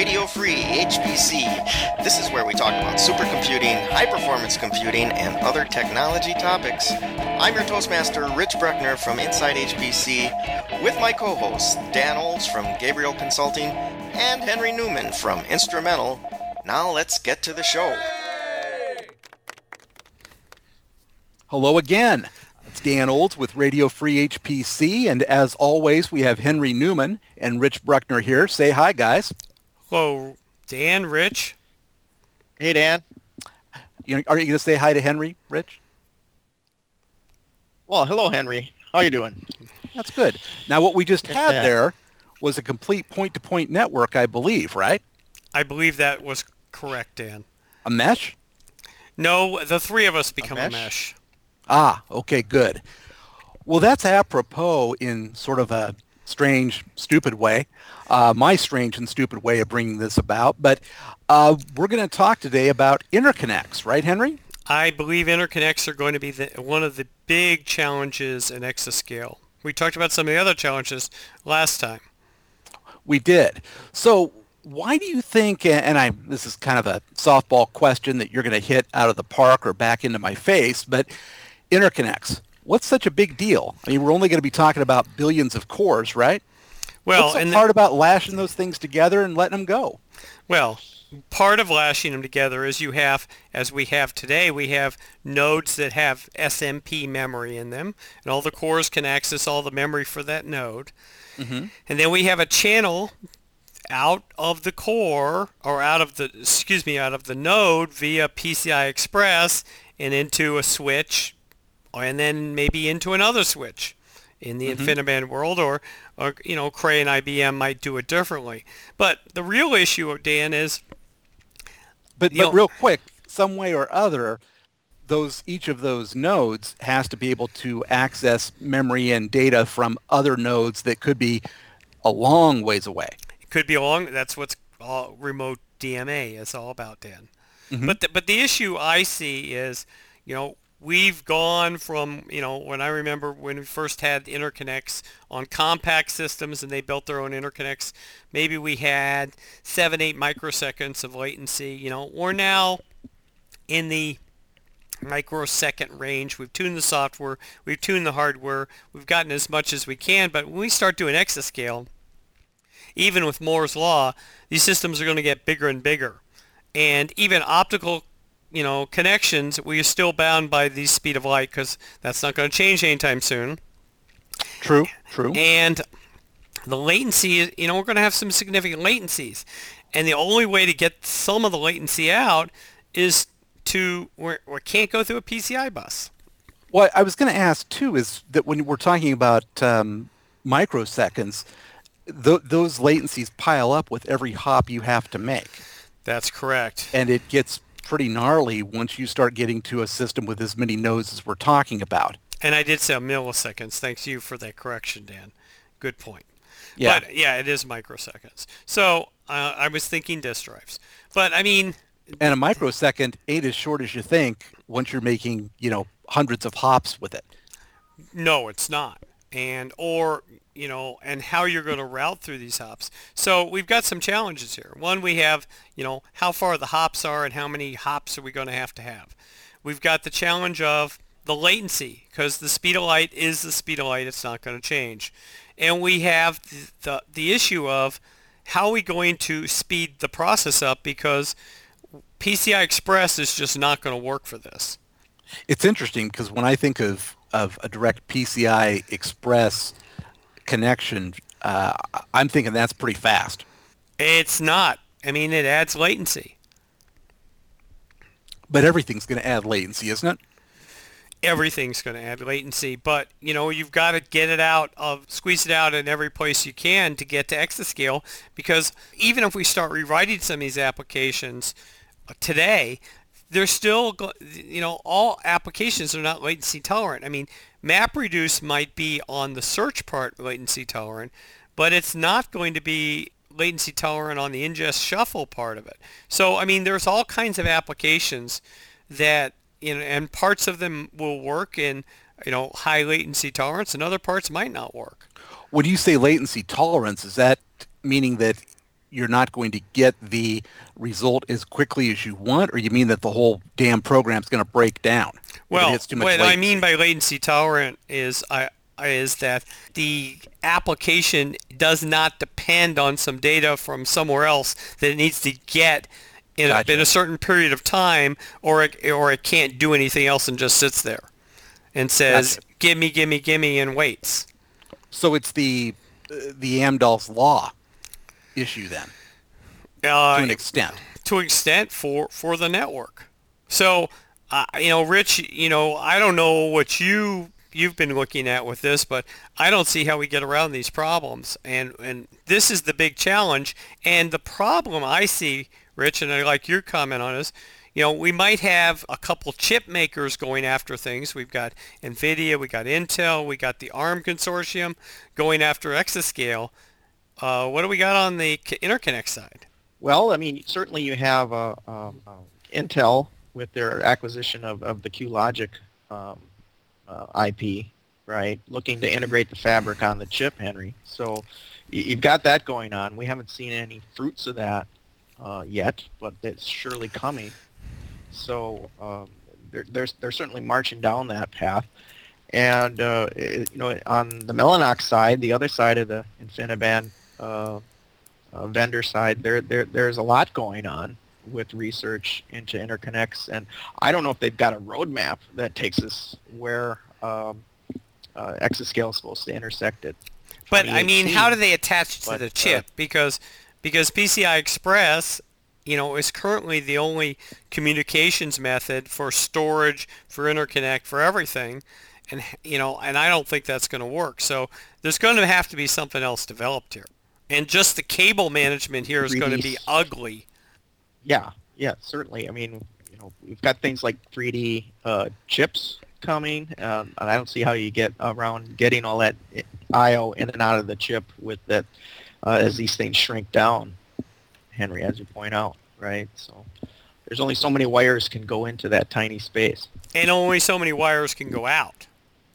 Radio Free HPC. This is where we talk about supercomputing, high-performance computing, and other technology topics. I'm your Toastmaster, Rich Bruckner from Inside HPC, with my co-hosts, Dan Olds from Gabriel Consulting and Henry Newman from Instrumental. Now let's get to the show. Hello again. It's Dan Olds with Radio Free HPC, and as always, we have Henry Newman and Rich Bruckner here. Say hi, guys. Hello, Dan, Rich. Hey, Dan. Are you going to say hi to Henry, Rich? Well, hello, Henry. How are you doing? That's good. Now, what we just had there was a complete point-to-point network, I believe, right? I believe that was correct, Dan. A mesh? No, the three of us become a mesh. Ah, okay, good. Well, that's apropos in sort of a strange, stupid way, my strange and stupid way of bringing this about. But we're going to talk today about interconnects, right, Henry? I believe interconnects are going to be one of the big challenges in exascale. We talked about some of the other challenges last time. We did. So why do you think, and this is kind of a softball question that you're going to hit out of the park or back into my face, but interconnects, what's such a big deal? I mean, we're only going to be talking about billions of cores, right? Well, what's so hard about lashing those things together and letting them go? Well, part of lashing them together is as we have today, we have nodes that have SMP memory in them, and all the cores can access all the memory for that node. Mm-hmm. And then we have a channel out of the core, or out of the node via PCI Express and into a switch, and then maybe into another switch in the InfiniBand world, or Cray and IBM might do it differently. But the real issue, Dan, is... But real quick, some way or other, each of those nodes has to be able to access memory and data from other nodes that could be a long ways away. It could be that's what's remote DMA is all about, Dan. Mm-hmm. But the issue I see is, we've gone from, when I remember when we first had interconnects on compact systems and they built their own interconnects, maybe we had 7-8 microseconds of latency. We're now in the microsecond range. We've tuned the software, we've tuned the hardware, we've gotten as much as we can, but when we start doing exascale, even with Moore's Law, these systems are going to get bigger and bigger. And even optical connections, we are still bound by the speed of light because that's not going to change anytime soon. True. And the latency, we're going to have some significant latencies. And the only way to get some of the latency out is we can't go through a PCI bus. What I was going to ask, too, is that when we're talking about microseconds, those latencies pile up with every hop you have to make. That's correct. And it gets pretty gnarly once you start getting to a system with as many nodes as we're talking about. And I did say milliseconds. Thanks you for that correction, Dan. Good point. Yeah. But yeah, it is microseconds. So I was thinking disk drives. But I mean... And a microsecond ain't as short as you think once you're making, hundreds of hops with it. No, it's not. And how you're going to route through these hops. So we've got some challenges here. One, we have, how far the hops are and how many hops are we going to have. We've got the challenge of the latency, because the speed of light is the speed of light. It's not going to change. And we have the issue of how are we going to speed the process up, because PCI Express is just not going to work for this. It's interesting because when I think of a direct PCI Express connection, I'm thinking that's pretty fast. It's not. I mean, it adds latency. But everything's going to add latency, isn't it? Everything's going to add latency, but you've got to squeeze it out in every place you can to get to exascale, because even if we start rewriting some of these applications today, there's still, all applications are not latency tolerant. I mean, MapReduce might be on the search part latency tolerant, but it's not going to be latency tolerant on the ingest shuffle part of it. So, I mean, there's all kinds of applications that, and parts of them will work in, high latency tolerance, and other parts might not work. When you say latency tolerance, is that meaning that you're not going to get the result as quickly as you want, or you mean that the whole damn program's going to break down? Well, what I mean by latency tolerant is that the application does not depend on some data from somewhere else that it needs to get in a certain period of time, or it can't do anything else and just sits there and says, "Give me," and waits. So it's the Amdahl's law issue then, to an extent. To an extent for the network. So, Rich, I don't know what you've been looking at with this, but I don't see how we get around these problems. And this is the big challenge. And the problem I see, Rich, and I like your comment on this, we might have a couple chip makers going after things. We've got NVIDIA, we got Intel, we got the ARM consortium going after exascale. What do we got on the interconnect side? Well, I mean, certainly you have Intel with their acquisition of the QLogic IP, right? Looking to integrate the fabric on the chip, Henry. So you've got that going on. We haven't seen any fruits of that yet, but it's surely coming. So they're certainly marching down that path. And on the Mellanox side, the other side of the InfiniBand vendor side, there's a lot going on with research into interconnects, and I don't know if they've got a roadmap that takes us where exascale is supposed to intersect it. But I mean, how do they attach to the chip? Because PCI Express, is currently the only communications method for storage, for interconnect, for everything, and I don't think that's going to work. So there's going to have to be something else developed here, and just the cable management here is going to be ugly. Yeah, certainly. I mean, we've got things like 3D chips coming, and I don't see how you get around getting all that I/O in and out of the chip with that as these things shrink down, Henry, as you point out, right? So there's only so many wires can go into that tiny space. And only so many wires can go out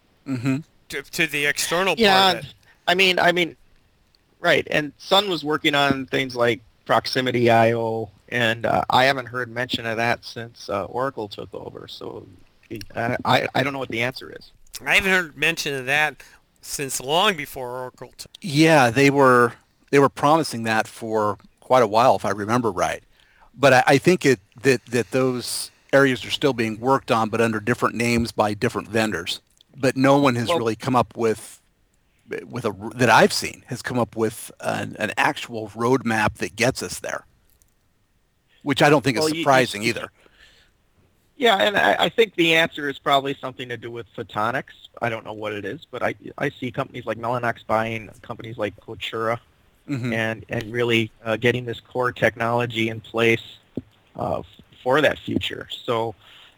to the external part of it. I mean, right. And Sun was working on things like proximity I/O, and I haven't heard mention of that since Oracle took over. So I don't know what the answer is. I haven't heard mention of that since long before Oracle. Yeah, they were promising that for quite a while, if I remember right. But I think that those areas are still being worked on, but under different names by different vendors. But no one has really come up with that I've seen has come up with an actual roadmap that gets us there, which I don't think is surprising either. Yeah, and I think the answer is probably something to do with photonics. I don't know what it is, but I see companies like Mellanox buying companies like Kotura and really getting this core technology in place for that future. So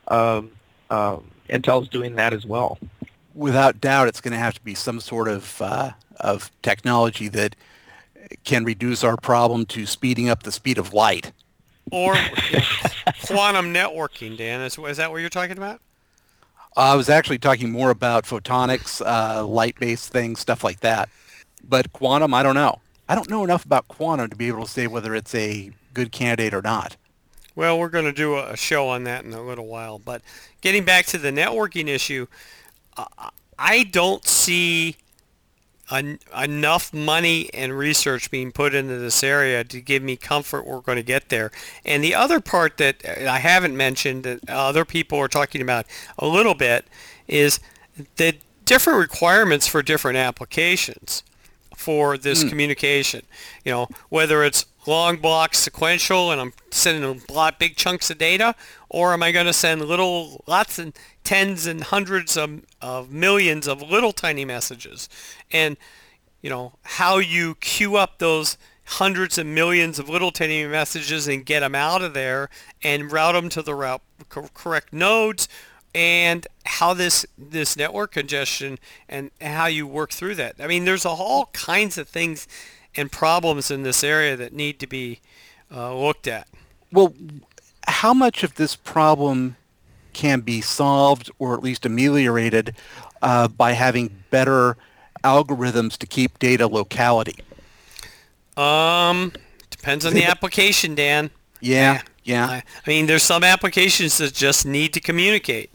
Intel's doing that as well. Without doubt, it's going to have to be some sort of technology that can reduce our problem to speeding up the speed of light. Or quantum networking, Dan. Is that what you're talking about? I was actually talking more about photonics, light-based things, stuff like that. But quantum, I don't know. I don't know enough about quantum to be able to say whether it's a good candidate or not. Well, we're going to do a show on that in a little while. But getting back to the networking issue, I don't see enough money and research being put into this area to give me comfort we're going to get there. And the other part that I haven't mentioned that other people are talking about a little bit is the different requirements for different applications for this communication. Whether it's long blocks sequential and I'm sending big chunks of data, or am I going to send lots and tens and hundreds of millions of little tiny messages? And how you queue up those hundreds of millions of little tiny messages and get them out of there and route them to the correct nodes, and how this network congestion and how you work through that. I mean, there's all kinds of things and problems in this area that need to be looked at. Well, how much of this problem can be solved or at least ameliorated by having better algorithms to keep data locality? Depends Depends on the application, Dan. Yeah. I mean, there's some applications that just need to communicate.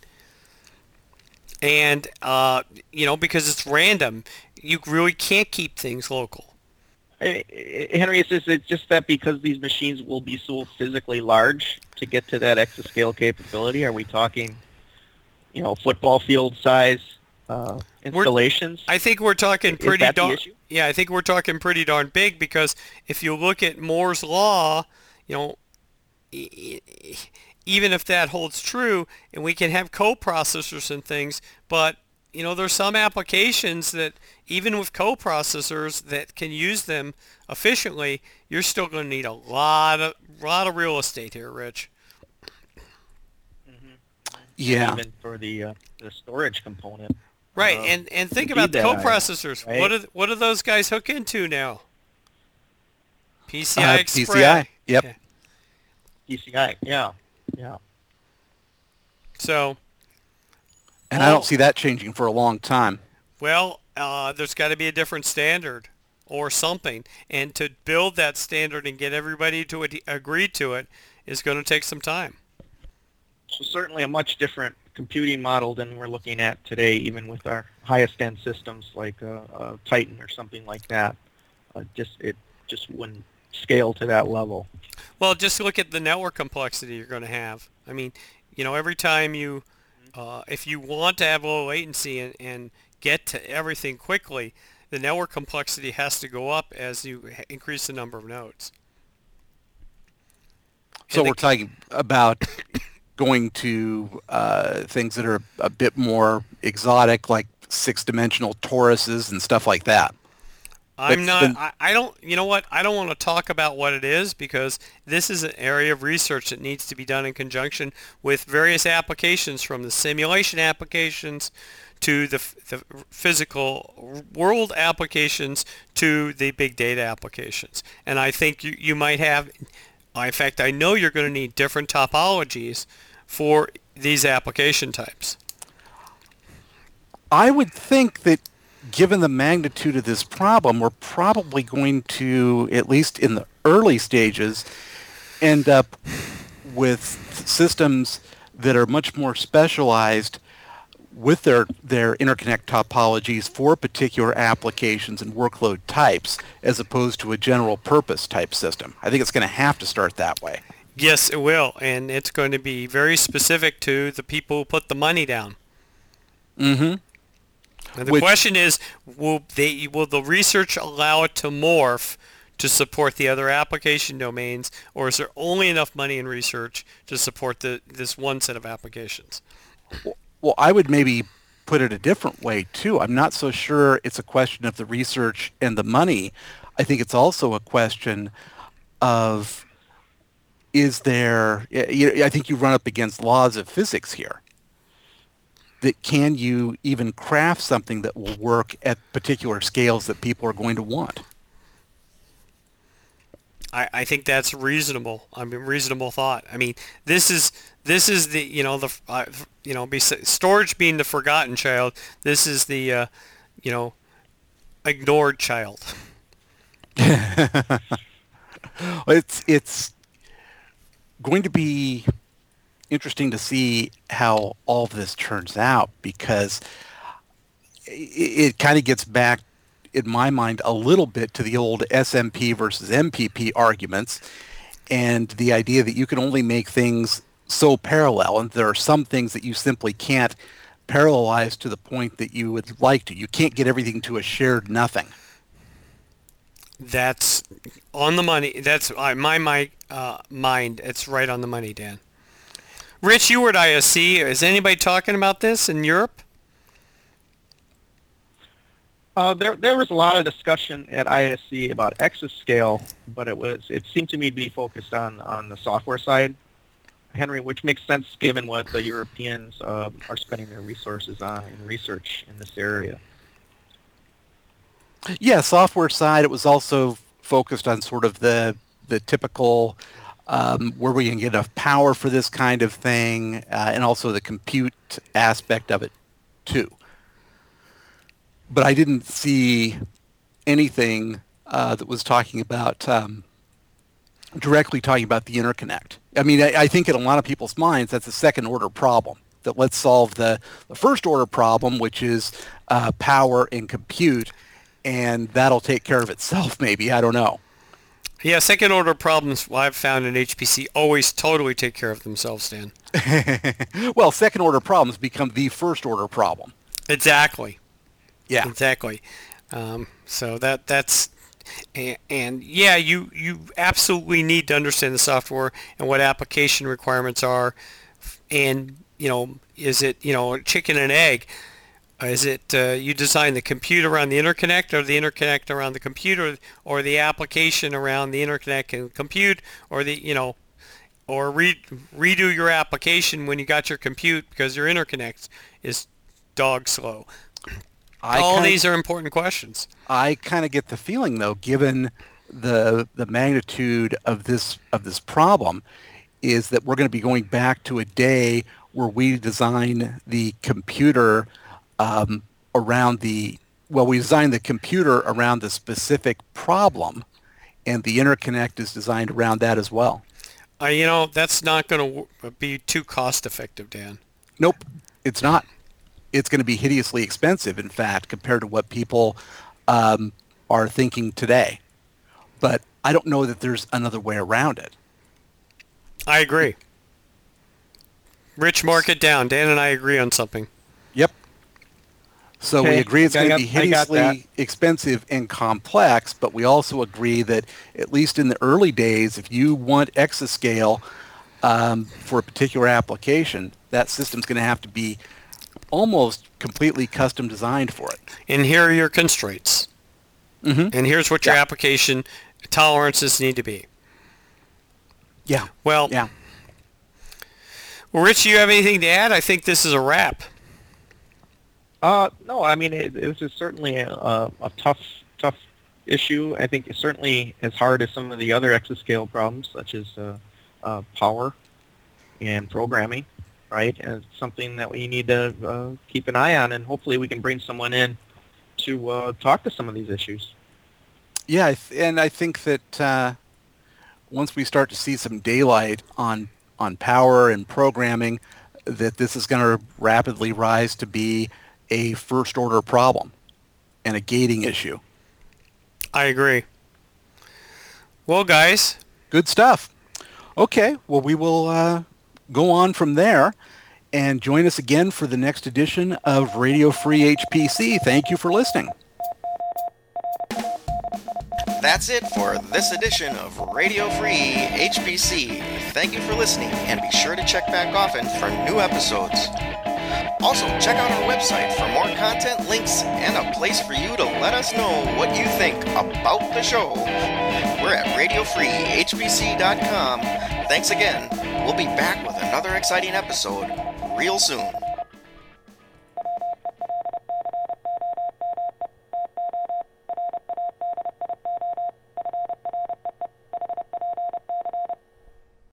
And, because it's random, you really can't keep things local. Henry, is it just that because these machines will be so physically large to get to that exascale capability? Are we talking, football field size installations? I think we're talking pretty darn. Yeah, I think we're talking pretty darn big, because if you look at Moore's law, even if that holds true, and we can have coprocessors and things, but there's some applications that even with coprocessors that can use them efficiently, you're still going to need a lot of real estate here, Rich. Yeah. Even for the storage component. Right, and think about the coprocessors. Right? What do those guys hook into now? PCI Express. PCI. Yep. Okay. PCI. Yeah. So. And I don't see that changing for a long time. Well, there's got to be a different standard or something, and to build that standard and get everybody to agree to it is going to take some time. So certainly a much different computing model than we're looking at today, even with our highest end systems like Titan or something like that. It just wouldn't scale to that level. Well, just look at the network complexity you're going to have. I mean, every time if you want to have low latency and get to everything quickly, the network complexity has to go up as you increase the number of nodes. So we're talking about going to things that are a bit more exotic, like 6-dimensional toruses and stuff like that. I don't want to talk about what it is, because this is an area of research that needs to be done in conjunction with various applications, from the simulation applications to the physical world applications to the big data applications. And I think you might have, in fact, I know you're going to need different topologies for these application types. I would think that given the magnitude of this problem, we're probably going to, at least in the early stages, end up with systems that are much more specialized with their interconnect topologies for particular applications and workload types, as opposed to a general purpose type system. I think it's going to have to start that way. Yes, it will, and it's going to be very specific to the people who put the money down. Mm-hmm. And the question is, will the research allow it to morph to support the other application domains, or is there only enough money in research to support this one set of applications? Well, I would maybe put it a different way, too. I'm not so sure it's a question of the research and the money. I think it's also a question of, I think you run up against laws of physics here. That can you even craft something that will work at particular scales that people are going to want? I think that's reasonable. I mean, reasonable thought. I mean, this is the storage being the forgotten child. This is the ignored child. It's going to be interesting to see how all of this turns out, because it kind of gets back, in my mind, a little bit to the old SMP versus MPP arguments, and the idea that you can only make things so parallel, and there are some things that you simply can't parallelize to the point that you would like to. You can't get everything to a shared nothing. That's on the money. That's my mind. It's right on the money, Dan. Rich, you were at ISC. Is anybody talking about this in Europe? There was a lot of discussion at ISC about exascale, but it seemed to me to be focused on the software side, Henry, which makes sense given what the Europeans are spending their resources on in research in this area. Yeah, software side. It was also focused on sort of the typical where we can get enough power for this kind of thing, and also the compute aspect of it too. But I didn't see anything that was talking about directly talking about the interconnect. I mean, I think in a lot of people's minds, that's a second order problem. That let's solve the first order problem, which is power and compute, and that'll take care of itself maybe. I don't know. Yeah, second order problems I've found in HPC always totally take care of themselves, Dan. Well, second order problems become the first order problem. Exactly. Yeah. Exactly. So that's and yeah, you absolutely need to understand the software and what application requirements are, and is it chicken and egg? Is it you design the computer around the interconnect, or the interconnect around the computer, or the application around the interconnect and compute, or or redo your application when you got your compute because your interconnect is dog slow. All these are important questions. I kind of get the feeling, though, given the magnitude of this problem, is that we're going to be going back to a day where we design the computer we design the computer around the specific problem, and the interconnect is designed around that as well. That's not going to be too cost effective, Dan. Nope, it's not. It's going to be hideously expensive, in fact, compared to what people are thinking today. But I don't know that there's another way around it. I agree. Rich, mark it down. Dan and I agree on something. Yep. So we agree it's going to be hideously expensive and complex, but we also agree that at least in the early days, if you want exascale for a particular application, that system's going to have to be almost completely custom designed for it. And here are your constraints. Mm-hmm. And here's what your application tolerances need to be. Yeah. Well, Rich, do you have anything to add? I think this is a wrap. No, I mean, this is certainly a tough issue. I think it's certainly as hard as some of the other exascale problems, such as power and programming, right? And it's something that we need to keep an eye on, and hopefully we can bring someone in to talk to some of these issues. Yeah, and I think that once we start to see some daylight on power and programming, that this is going to rapidly rise to be a first-order problem and a gating issue. I agree. Well, guys. Good stuff. Okay, well, we will go on from there and join us again for the next edition of Radio Free HPC. Thank you for listening. That's it for this edition of Radio Free HPC. Thank you for listening, and be sure to check back often for new episodes. Also, check out our website for more content, links, and a place for you to let us know what you think about the show. We're at RadioFreeHPC.com. Thanks again. We'll be back with another exciting episode real soon.